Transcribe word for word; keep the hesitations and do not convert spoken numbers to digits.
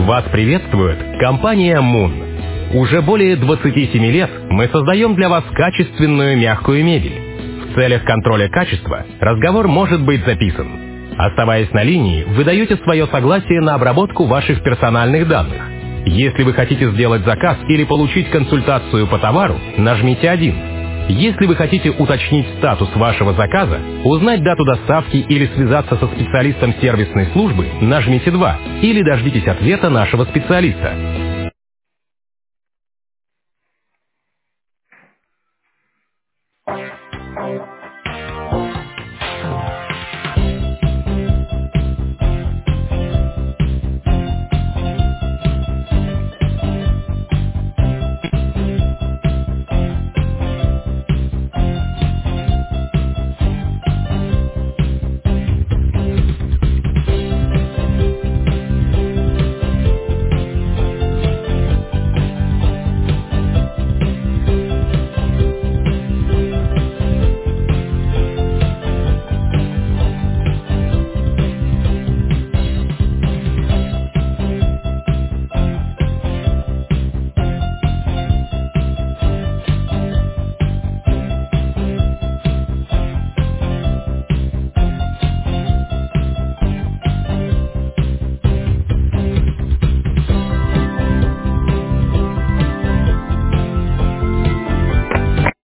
Вас приветствует компания Moon. Уже более двадцати семи лет мы создаем для вас качественную мягкую мебель. В целях контроля качества разговор может быть записан. Оставаясь на линии, вы даете свое согласие на обработку ваших персональных данных. Если вы хотите сделать заказ или получить консультацию по товару, нажмите один. Если вы хотите уточнить статус вашего заказа, узнать дату доставки или связаться со специалистом сервисной службы, нажмите два или дождитесь ответа нашего специалиста.